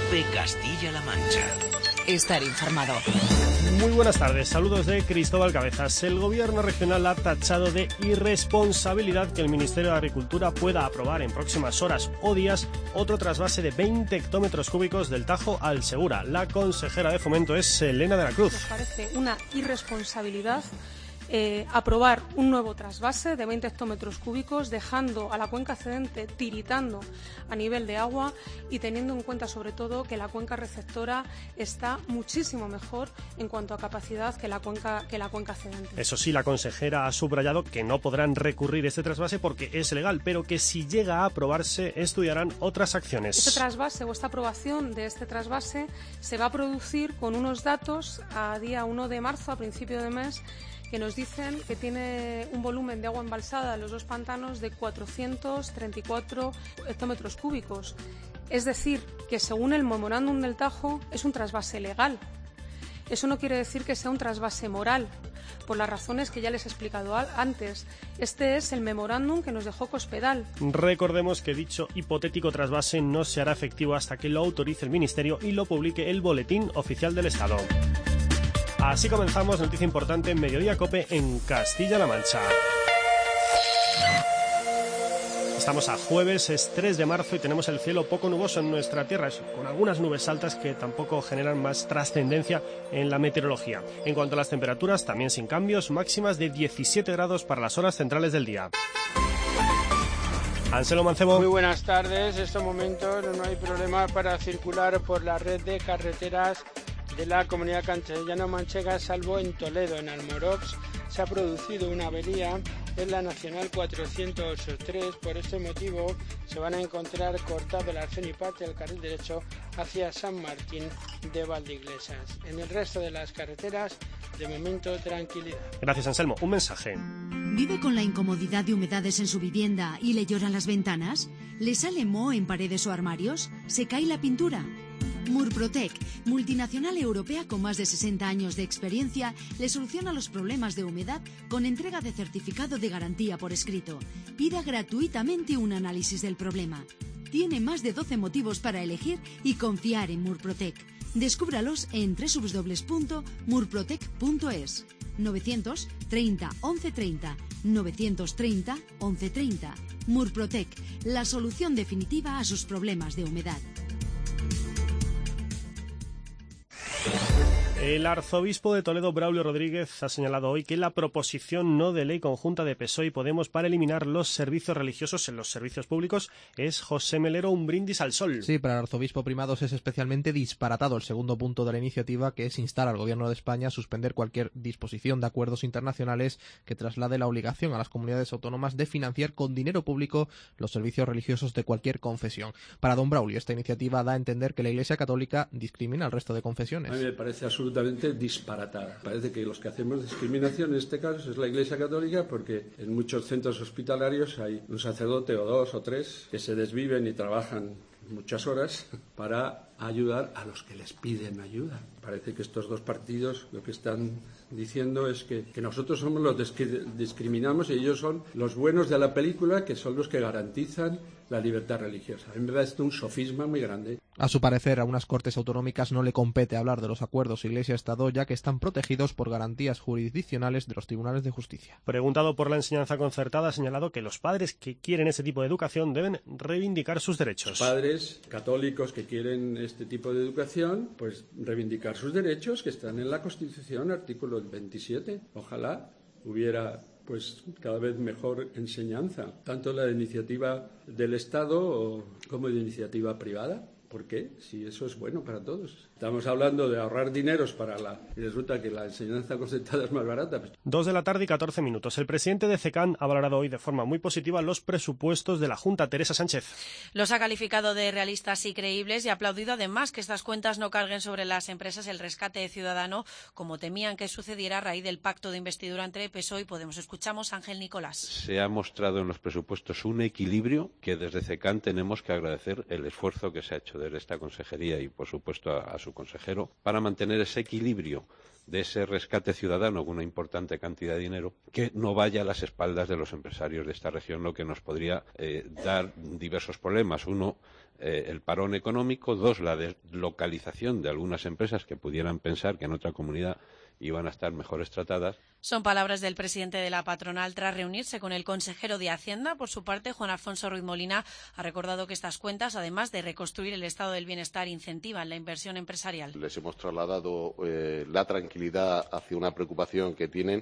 COPE Castilla-La Mancha. Estar informado. Muy buenas tardes, saludos de Cristóbal Cabezas. El Gobierno regional ha tachado de irresponsabilidad que el Ministerio de Agricultura pueda aprobar en próximas horas o días otro trasvase de 20 hectómetros cúbicos del Tajo al Segura. La consejera de Fomento es Elena de la Cruz. Nos parece una irresponsabilidad aprobar un nuevo trasvase de 20 hectómetros cúbicos, dejando a la cuenca excedente tiritando a nivel de agua y teniendo en cuenta sobre todo que la cuenca receptora está muchísimo mejor en cuanto a capacidad que la cuenca excedente. Eso sí, la consejera ha subrayado que no podrán recurrir este trasvase porque es legal, pero que si llega a aprobarse estudiarán otras acciones. Este trasvase o esta aprobación de este trasvase se va a producir con unos datos a día 1 de marzo, a principio de mes, que nos dicen que tiene un volumen de agua embalsada en los dos pantanos de 434 hectómetros cúbicos. Es decir, que según el memorándum del Tajo es un trasvase legal. Eso no quiere decir que sea un trasvase moral, por las razones que ya les he explicado antes. Este es el memorándum que nos dejó Cospedal. Recordemos que dicho hipotético trasvase no se hará efectivo hasta que lo autorice el Ministerio y lo publique el Boletín Oficial del Estado. Así comenzamos, noticia importante en Mediodía COPE en Castilla-La Mancha. Estamos a jueves, es 3 de marzo y tenemos el cielo poco nuboso en nuestra tierra, con algunas nubes altas que tampoco generan más trascendencia en la meteorología. En cuanto a las temperaturas, también sin cambios, máximas de 17 grados para las horas centrales del día. Anselmo Mancebo. Muy buenas tardes. En estos momentos no hay problema para circular por la red de carreteras de la comunidad castellano-manchega, salvo en Toledo, en Almorox. Se ha producido una avería en la Nacional 403. Por este motivo se van a encontrar cortado el Arcén y parte del carril derecho hacia San Martín de Valdeiglesias. En el resto de las carreteras, de momento, tranquilidad. Gracias, Anselmo. Un mensaje. ¿Vive con la incomodidad de humedades en su vivienda y le lloran las ventanas? ¿Le sale moho en paredes o armarios? ¿Se cae la pintura? Murprotec, multinacional europea con más de 60 años de experiencia, le soluciona los problemas de humedad con entrega de certificado de garantía por escrito. Pida gratuitamente un análisis del problema. Tiene más de 12 motivos para elegir y confiar en Murprotec. Descúbralos en www.murprotec.es. 930 1130 930 1130. Murprotec, la solución definitiva a sus problemas de humedad. El arzobispo de Toledo, Braulio Rodríguez, ha señalado hoy que la proposición no de ley conjunta de PSOE y Podemos para eliminar los servicios religiosos en los servicios públicos es, José Melero, un brindis al sol. Sí, para el arzobispo Primados es especialmente disparatado el segundo punto de la iniciativa, que es instar al Gobierno de España a suspender cualquier disposición de acuerdos internacionales que traslade la obligación a las comunidades autónomas de financiar con dinero público los servicios religiosos de cualquier confesión. Para don Braulio, esta iniciativa da a entender que la Iglesia Católica discrimina al resto de confesiones. A mí me parece absolutamente disparatada. Parece que los que hacemos discriminación en este caso es la Iglesia Católica, porque en muchos centros hospitalarios hay un sacerdote o dos o tres que se desviven y trabajan muchas horas para ayudar a los que les piden ayuda. Parece que estos dos partidos lo que están diciendo es que nosotros somos los que discriminamos y ellos son los buenos de la película, que son los que garantizan la libertad religiosa. A mí me da esto un sofisma muy grande. A su parecer, a unas cortes autonómicas no le compete hablar de los acuerdos Iglesia-Estado, ya que están protegidos por garantías jurisdiccionales de los tribunales de justicia. Preguntado por la enseñanza concertada, ha señalado que los padres que quieren ese tipo de educación deben reivindicar sus derechos. Los padres católicos que quieren este tipo de educación, pues reivindicar sus derechos que están en la Constitución, artículo 27. Ojalá hubiera pues cada vez mejor enseñanza, tanto la de iniciativa del Estado como de iniciativa privada. ¿Por qué? Si eso es bueno para todos. Estamos hablando de ahorrar dineros y resulta que la enseñanza concertada es más barata. 2:14 p.m. El presidente de CECAN ha valorado hoy de forma muy positiva los presupuestos de la Junta, Teresa Sánchez. Los ha calificado de realistas y creíbles y ha aplaudido además que estas cuentas no carguen sobre las empresas el rescate ciudadano, como temían que sucediera a raíz del pacto de investidura entre PSOE y Podemos. Escuchamos a Ángel Nicolás. Se ha mostrado en los presupuestos un equilibrio que desde CECAN tenemos que agradecer el esfuerzo que se ha hecho desde esta consejería y, por supuesto, a su consejero para mantener ese equilibrio de ese rescate ciudadano con una importante cantidad de dinero que no vaya a las espaldas de los empresarios de esta región, lo que nos podría dar diversos problemas. Uno, el parón económico, 2, la deslocalización de algunas empresas que pudieran pensar que en otra comunidad iban a estar mejores tratadas. Son palabras del presidente de la patronal tras reunirse con el consejero de Hacienda. Por su parte, Juan Alfonso Ruiz Molina ha recordado que estas cuentas, además de reconstruir el estado del bienestar, incentivan la inversión empresarial. Les hemos trasladado la tranquilidad hacia una preocupación que tienen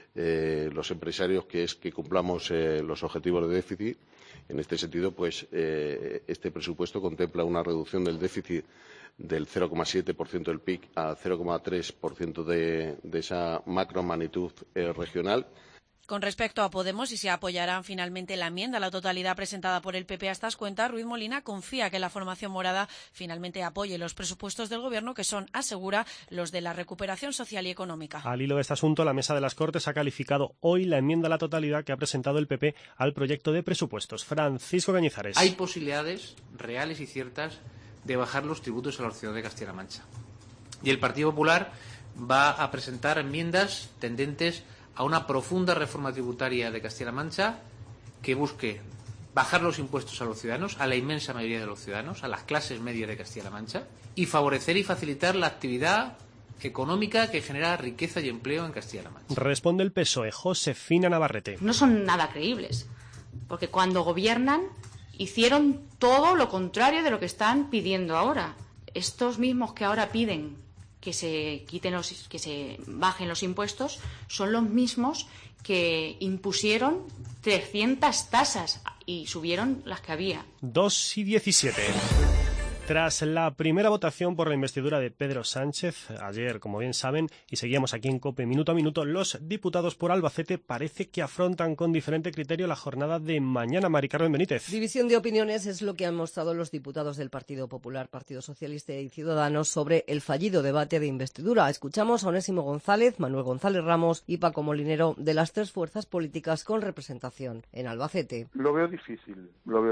los empresarios, que es que cumplamos los objetivos de déficit. En este sentido, pues este presupuesto contempla una reducción del déficit del 0,7% del PIB a 0,3% de esa macromagnitud regional. Con respecto a Podemos, y se apoyarán finalmente la enmienda a la totalidad presentada por el PP a estas cuentas, Ruiz Molina confía que la formación morada finalmente apoye los presupuestos del Gobierno, que son, asegura, los de la recuperación social y económica. Al hilo de este asunto, la Mesa de las Cortes ha calificado hoy la enmienda a la totalidad que ha presentado el PP al proyecto de presupuestos. Francisco Cañizares. Hay posibilidades reales y ciertas de bajar los tributos a la ciudad de Castilla-La Mancha. Y el Partido Popular va a presentar enmiendas tendentes a una profunda reforma tributaria de Castilla-La Mancha que busque bajar los impuestos a los ciudadanos, a la inmensa mayoría de los ciudadanos, a las clases medias de Castilla-La Mancha, y favorecer y facilitar la actividad económica que genera riqueza y empleo en Castilla-La Mancha. Responde el PSOE, Josefina Navarrete. No son nada creíbles, porque cuando gobiernan hicieron todo lo contrario de lo que están pidiendo ahora. Estos mismos que ahora piden que se bajen los impuestos son los mismos que impusieron 300 tasas y subieron las que había. 2:17. Tras la primera votación por la investidura de Pedro Sánchez, ayer, como bien saben, y seguíamos aquí en COPE minuto a minuto, los diputados por Albacete parece que afrontan con diferente criterio la jornada de mañana. Mari Carmen Benítez. División de opiniones es lo que han mostrado los diputados del Partido Popular, Partido Socialista y Ciudadanos sobre el fallido debate de investidura. Escuchamos a Onésimo González, Manuel González Ramos y Paco Molinero, de las tres fuerzas políticas con representación en Albacete. Lo veo difícil.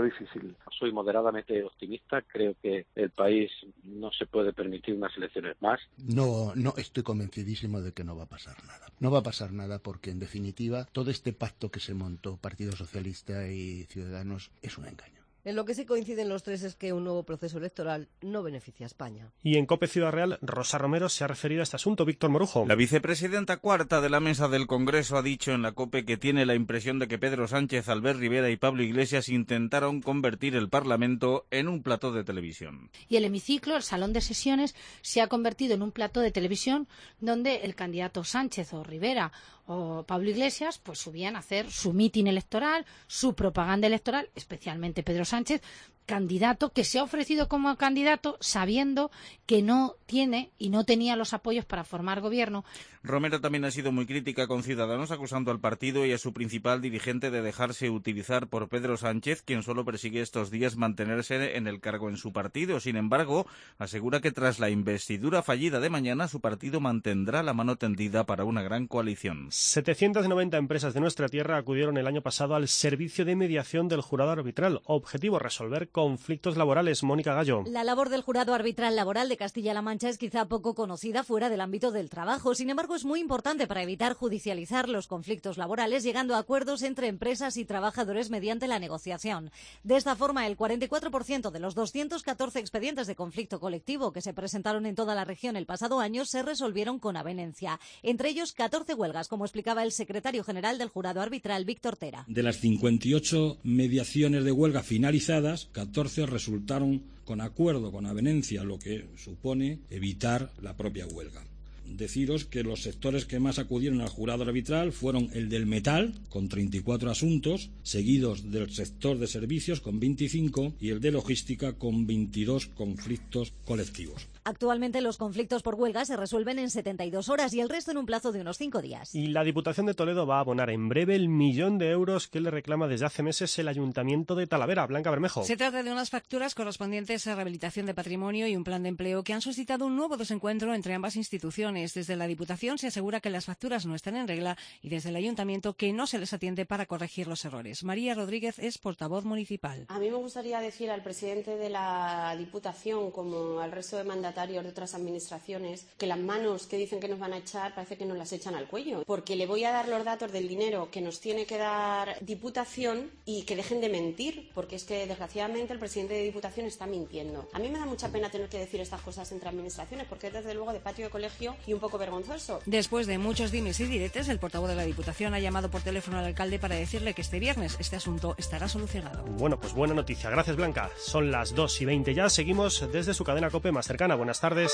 Soy moderadamente optimista, creo que el país no se puede permitir unas elecciones más. No estoy convencidísimo de que no va a pasar nada. No va a pasar nada porque, en definitiva, todo este pacto que se montó Partido Socialista y Ciudadanos es un engaño. En lo que sí coinciden los tres es que un nuevo proceso electoral no beneficia a España. Y en COPE Ciudad Real, Rosa Romero se ha referido a este asunto. Víctor Morujo. La vicepresidenta cuarta de la mesa del Congreso ha dicho en la COPE que tiene la impresión de que Pedro Sánchez, Albert Rivera y Pablo Iglesias intentaron convertir el Parlamento en un plató de televisión. Y el hemiciclo, el salón de sesiones, se ha convertido en un plató de televisión donde el candidato Sánchez o Rivera o Pablo Iglesias pues subían a hacer su mitin electoral, su propaganda electoral, especialmente Pedro Sánchez, candidato que se ha ofrecido como candidato sabiendo que no tiene y no tenía los apoyos para formar gobierno. Romero también ha sido muy crítica con Ciudadanos, acusando al partido y a su principal dirigente de dejarse utilizar por Pedro Sánchez, quien solo persigue estos días mantenerse en el cargo en su partido. Sin embargo, asegura que tras la investidura fallida de mañana, su partido mantendrá la mano tendida para una gran coalición. 790 empresas de nuestra tierra acudieron el año pasado al servicio de mediación del jurado arbitral. Objetivo: resolver conflictos laborales. Mónica Gallo. La labor del jurado arbitral laboral de Castilla-La Mancha es quizá poco conocida fuera del ámbito del trabajo. Sin embargo, es muy importante para evitar judicializar los conflictos laborales, llegando a acuerdos entre empresas y trabajadores mediante la negociación. De esta forma, el 44% de los 214 expedientes de conflicto colectivo que se presentaron en toda la región el pasado año se resolvieron con avenencia. Entre ellos, 14 huelgas, como explicaba el secretario general del jurado arbitral, Víctor Tera. De las 58 mediaciones de huelga finalizadas, 14 resultaron con acuerdo, con avenencia, lo que supone evitar la propia huelga. Deciros que los sectores que más acudieron al jurado arbitral fueron el del metal, con 34 asuntos, seguidos del sector de servicios, con 25, y el de logística, con 22 conflictos colectivos. Actualmente los conflictos por huelga se resuelven en 72 horas y el resto en un plazo de unos 5 días. Y la Diputación de Toledo va a abonar en breve el 1.000.000 de euros que le reclama desde hace meses el Ayuntamiento de Talavera. Blanca Bermejo. Se trata de unas facturas correspondientes a rehabilitación de patrimonio y un plan de empleo que han suscitado un nuevo desencuentro entre ambas instituciones. Desde la Diputación se asegura que las facturas no están en regla y desde el Ayuntamiento que no se les atiende para corregir los errores. María Rodríguez es portavoz municipal. A mí me gustaría decir al presidente de la Diputación, como al resto de mandatarios, mandatarios de otras administraciones que las manos que dicen que nos van a echar parece que nos las echan al cuello, porque le voy a dar los datos del dinero que nos tiene que dar Diputación y que dejen de mentir, porque es que desgraciadamente el presidente de Diputación está mintiendo. A mí me da mucha pena tener que decir estas cosas entre administraciones, porque es desde luego de patio de colegio y un poco vergonzoso. Después de muchos dimes y diretes, el portavoz de la Diputación ha llamado por teléfono al alcalde para decirle que este viernes este asunto estará solucionado. Bueno, pues buena noticia. Gracias, Blanca. Son las 2:20 ya. Seguimos desde su cadena COPE más cercana. Buenas tardes.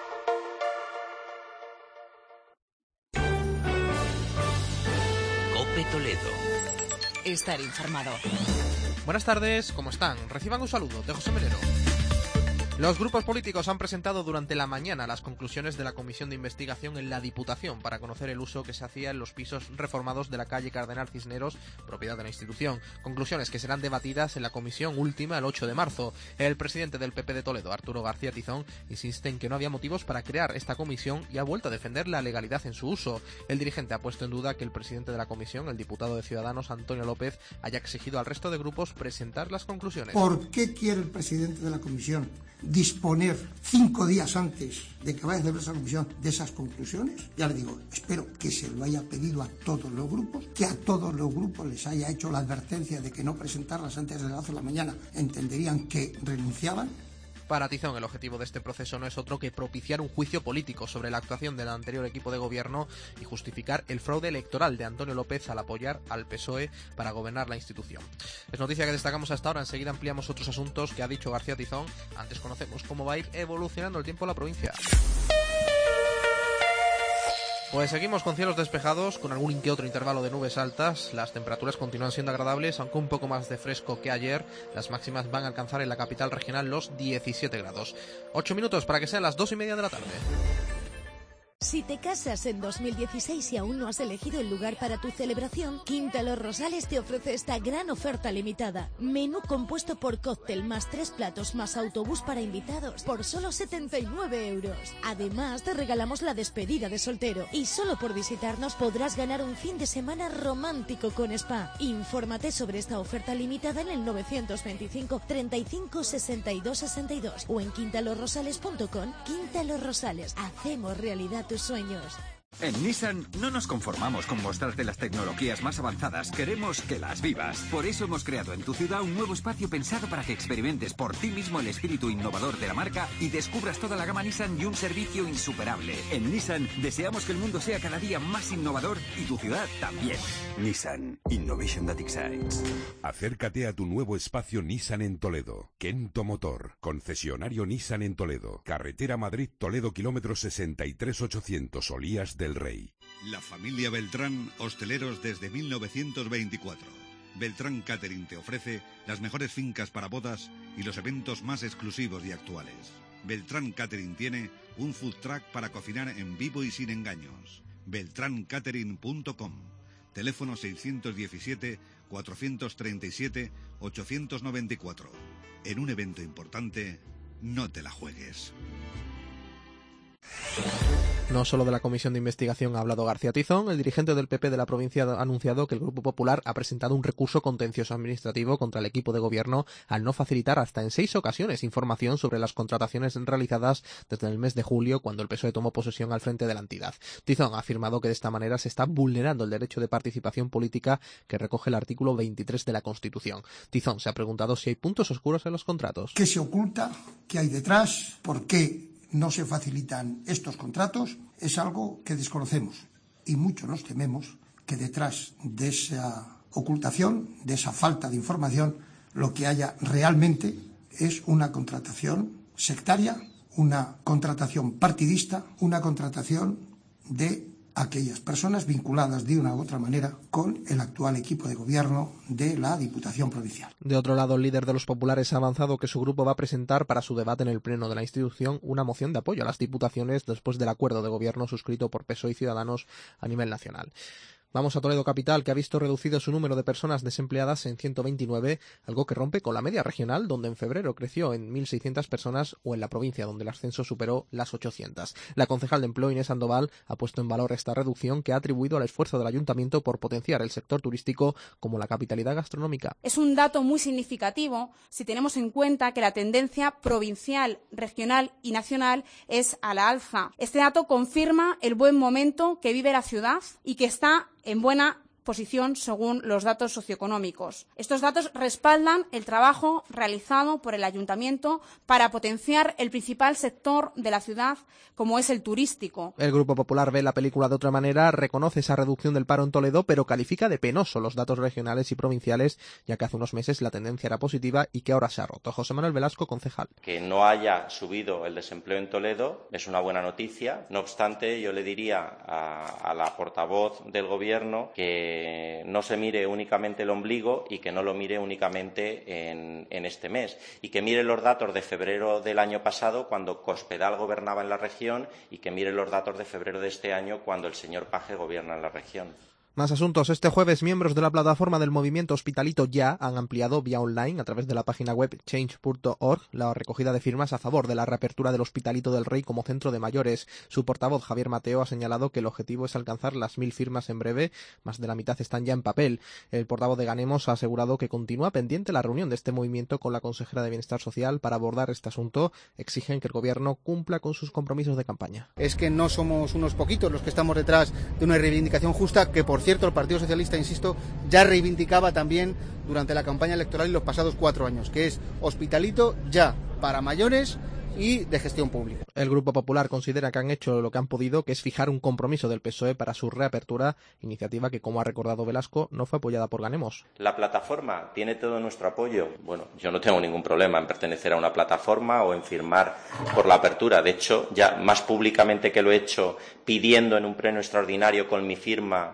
COPE Toledo. Estar informado. Buenas tardes, ¿cómo están? Reciban un saludo de José Melero. Los grupos políticos han presentado durante la mañana las conclusiones de la comisión de investigación en la Diputación para conocer el uso que se hacía en los pisos reformados de la calle Cardenal Cisneros, propiedad de la institución. Conclusiones que serán debatidas en la comisión última el 8 de marzo. El presidente del PP de Toledo, Arturo García Tizón, insiste en que no había motivos para crear esta comisión y ha vuelto a defender la legalidad en su uso. El dirigente ha puesto en duda que el presidente de la comisión, el diputado de Ciudadanos, Antonio López, haya exigido al resto de grupos presentar las conclusiones. ¿Por qué quiere el presidente de la comisión disponer 5 días antes de que vaya a hacer esa comisión de esas conclusiones? Ya le digo, espero que se lo haya pedido a todos los grupos, que a todos los grupos les haya hecho la advertencia de que no presentarlas antes de las 12 de la mañana, entenderían que renunciaban. Para Tizón, el objetivo de este proceso no es otro que propiciar un juicio político sobre la actuación del anterior equipo de gobierno y justificar el fraude electoral de Antonio López al apoyar al PSOE para gobernar la institución. Es noticia que destacamos hasta ahora. Enseguida ampliamos otros asuntos que ha dicho García Tizón. Antes conocemos cómo va a ir evolucionando el tiempo en la provincia. Pues seguimos con cielos despejados, con algún que otro intervalo de nubes altas. Las temperaturas continúan siendo agradables, aunque un poco más de fresco que ayer. Las máximas van a alcanzar en la capital regional los 17 grados. 8 minutos para que sean las 2:30 de la tarde. Si te casas en 2016 y aún no has elegido el lugar para tu celebración, Quinta Los Rosales te ofrece esta gran oferta limitada. Menú compuesto por cóctel más 3 platos más autobús para invitados por solo 79 euros. Además, te regalamos la despedida de soltero y solo por visitarnos podrás ganar un fin de semana romántico con spa. Infórmate sobre esta oferta limitada en el 925 35 62 62 o en quintalosrosales.com. Quinta Los Rosales, hacemos realidad tus sueños. En Nissan no nos conformamos con mostrarte las tecnologías más avanzadas, queremos que las vivas. Por eso hemos creado en tu ciudad un nuevo espacio pensado para que experimentes por ti mismo el espíritu innovador de la marca y descubras toda la gama Nissan y un servicio insuperable. En Nissan deseamos que el mundo sea cada día más innovador y tu ciudad también. Nissan Innovation that excites. Acércate a tu nuevo espacio Nissan en Toledo. Kento Motor, concesionario Nissan en Toledo. Carretera Madrid-Toledo, kilómetro 63800, Olías del Rey. La familia Beltrán, hosteleros desde 1924. Beltrán Catering te ofrece las mejores fincas para bodas y los eventos más exclusivos y actuales. Beltrán Catering tiene un food truck para cocinar en vivo y sin engaños. beltrancatering.com. Teléfono 617 437 894. En un evento importante, no te la juegues. No solo de la comisión de investigación ha hablado García Tizón. El dirigente del PP de la provincia ha anunciado que el Grupo Popular ha presentado un recurso contencioso administrativo contra el equipo de gobierno al no facilitar hasta en 6 ocasiones información sobre las contrataciones realizadas desde el mes de julio, cuando el PSOE tomó posesión al frente de la entidad. Tizón ha afirmado que de esta manera se está vulnerando el derecho de participación política que recoge el artículo 23 de la Constitución. Tizón se ha preguntado si hay puntos oscuros en los contratos. ¿Qué se oculta? ¿Qué hay detrás? ¿Por qué no se facilitan estos contratos? Es algo que desconocemos y mucho nos tememos que detrás de esa ocultación, de esa falta de información, lo que haya realmente es una contratación sectaria, una contratación partidista, una contratación de aquellas personas vinculadas de una u otra manera con el actual equipo de gobierno de la Diputación Provincial. De otro lado, el líder de los populares ha avanzado que su grupo va a presentar para su debate en el Pleno de la institución una moción de apoyo a las diputaciones después del acuerdo de gobierno suscrito por PSOE y Ciudadanos a nivel nacional. Vamos a Toledo capital, que ha visto reducido su número de personas desempleadas en 129, algo que rompe con la media regional, donde en febrero creció en 1.600 personas, o en la provincia, donde el ascenso superó las 800. La concejal de Empleo, Inés Sandoval, ha puesto en valor esta reducción, que ha atribuido al esfuerzo del ayuntamiento por potenciar el sector turístico como la capitalidad gastronómica. Es un dato muy significativo si tenemos en cuenta que la tendencia provincial, regional y nacional es a la alza. Este dato confirma el buen momento que vive la ciudad y que está en buena posición según los datos socioeconómicos. Estos datos respaldan el trabajo realizado por el ayuntamiento para potenciar el principal sector de la ciudad, como es el turístico. El Grupo Popular ve la película de otra manera, reconoce esa reducción del paro en Toledo, pero califica de penoso los datos regionales y provinciales, ya que hace unos meses la tendencia era positiva y que ahora se ha roto. José Manuel Velasco, concejal. Que no haya subido el desempleo en Toledo es una buena noticia. No obstante, yo le diría a la portavoz del Gobierno que no se mire únicamente el ombligo y que no lo mire únicamente en este mes, y que mire los datos de febrero del año pasado, cuando Cospedal gobernaba en la región, y que mire los datos de febrero de este año, cuando el señor Paje gobierna en la región. Más asuntos. Este jueves, miembros de la plataforma del movimiento Hospitalito Ya han ampliado vía online, a través de la página web change.org, la recogida de firmas a favor de la reapertura del Hospitalito del Rey como centro de mayores. Su portavoz, Javier Mateo, ha señalado que el objetivo es alcanzar las 1.000 firmas en breve. Más de la mitad están ya en papel. El portavoz de Ganemos ha asegurado que continúa pendiente la reunión de este movimiento con la consejera de Bienestar Social para abordar este asunto. Exigen que el Gobierno cumpla con sus compromisos de campaña. Es que no somos unos poquitos los que estamos detrás de una reivindicación justa que, por cierto, el Partido Socialista, insisto, ya reivindicaba también durante la campaña electoral y los pasados 4 años, que es Hospitalito Ya para mayores y de gestión pública. El Grupo Popular considera que han hecho lo que han podido, que es fijar un compromiso del PSOE para su reapertura, iniciativa que, como ha recordado Velasco, no fue apoyada por Ganemos. La plataforma tiene todo nuestro apoyo. Bueno, yo no tengo ningún problema en pertenecer a una plataforma o en firmar por la apertura. De hecho, ya más públicamente que lo he hecho, pidiendo en un pleno extraordinario con mi firma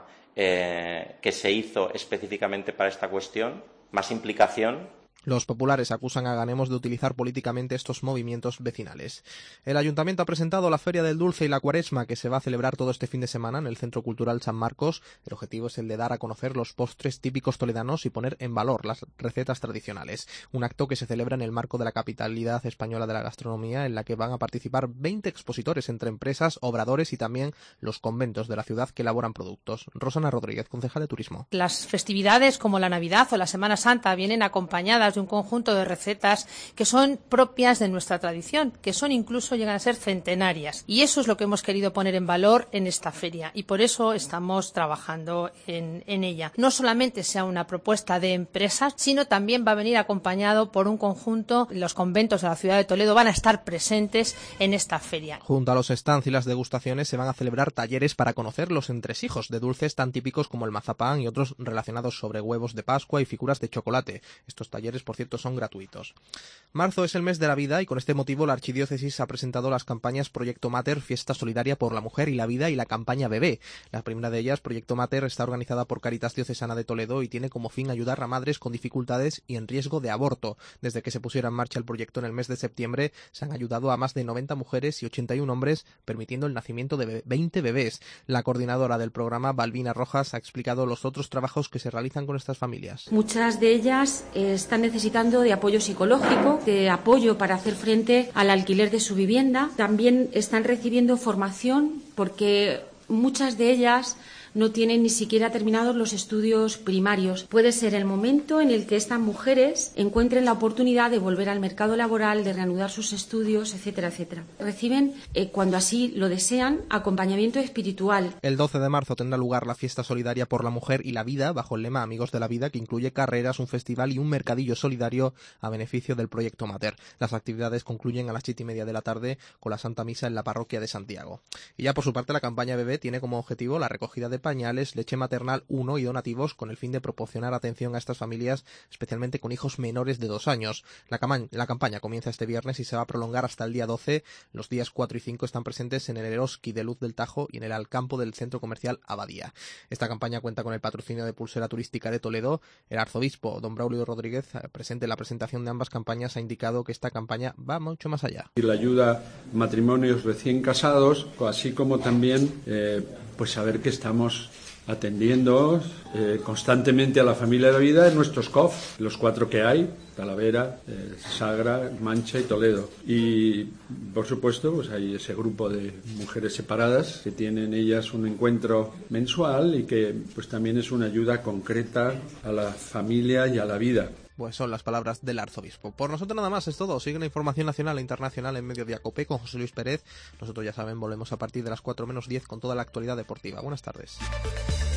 que se hizo específicamente para esta cuestión, más implicación. Los populares acusan a Ganemos de utilizar políticamente estos movimientos vecinales. El Ayuntamiento ha presentado la Feria del Dulce y la Cuaresma, que se va a celebrar todo este fin de semana en el Centro Cultural San Marcos. El objetivo es el de dar a conocer los postres típicos toledanos y poner en valor las recetas tradicionales. Un acto que se celebra en el marco de la capitalidad española de la gastronomía, en la que van a participar 20 expositores entre empresas, obradores y también los conventos de la ciudad que elaboran productos. Rosana Rodríguez, concejal de Turismo. Las festividades como la Navidad o la Semana Santa vienen acompañadas de un conjunto de recetas que son propias de nuestra tradición, que son incluso llegan a ser centenarias. Y eso es lo que hemos querido poner en valor en esta feria y por eso estamos trabajando en ella. No solamente sea una propuesta de empresas, sino también va a venir acompañado por un conjunto. Los conventos de la ciudad de Toledo van a estar presentes en esta feria. Junto a los stands y las degustaciones se van a celebrar talleres para conocer los entresijos de dulces tan típicos como el mazapán y otros relacionados sobre huevos de Pascua y figuras de chocolate. Estos talleres, por cierto, son gratuitos. Marzo es el mes de la vida y con este motivo la Archidiócesis ha presentado las campañas Proyecto Mater, Fiesta Solidaria por la Mujer y la Vida, y la campaña Bebé. La primera de ellas, Proyecto Mater, está organizada por Cáritas Diocesana de Toledo y tiene como fin ayudar a madres con dificultades y en riesgo de aborto. Desde que se pusiera en marcha el proyecto en el mes de septiembre, se han ayudado a más de 90 mujeres y 81 hombres, permitiendo el nacimiento de 20 bebés. La coordinadora del programa, Balbina Rojas, ha explicado los otros trabajos que se realizan con estas familias. Muchas de ellas están necesitando de apoyo psicológico, de apoyo para hacer frente al alquiler de su vivienda. También están recibiendo formación porque muchas de ellas no tienen ni siquiera terminados los estudios primarios. Puede ser el momento en el que estas mujeres encuentren la oportunidad de volver al mercado laboral, de reanudar sus estudios, etcétera, etcétera. Reciben, cuando así lo desean, acompañamiento espiritual. El 12 de marzo tendrá lugar la Fiesta Solidaria por la Mujer y la Vida, bajo el lema Amigos de la Vida, que incluye carreras, un festival y un mercadillo solidario a beneficio del Proyecto Mater. Las actividades concluyen a las 7:30 de la tarde con la Santa Misa en la parroquia de Santiago. Y ya por su parte, la campaña Bebé tiene como objetivo la recogida de pañales, leche maternal 1 y donativos, con el fin de proporcionar atención a estas familias, especialmente con hijos menores de 2 años. La campaña comienza este viernes y se va a prolongar hasta el día 12. Los días 4 y 5 están presentes en el Eroski de Luz del Tajo y en el Alcampo del Centro Comercial Abadía. Esta campaña cuenta con el patrocinio de Pulsera Turística de Toledo. El arzobispo, don Braulio Rodríguez, presente en la presentación de ambas campañas, ha indicado que esta campaña va mucho más allá. Y la ayuda a matrimonios recién casados, así como también pues saber que estamos atendiendo constantemente a la familia de la vida en nuestros COF, los 4 que hay, Talavera, Sagra, Mancha y Toledo. Y, por supuesto, pues hay ese grupo de mujeres separadas que tienen ellas un encuentro mensual y que pues también es una ayuda concreta a la familia y a la vida. Pues son las palabras del arzobispo. Por nosotros nada más, es todo. Sigue la información nacional e internacional en Mediodía COPE con José Luis Pérez. Nosotros, ya saben, volvemos a partir de las 4 menos 10 con toda la actualidad deportiva. Buenas tardes.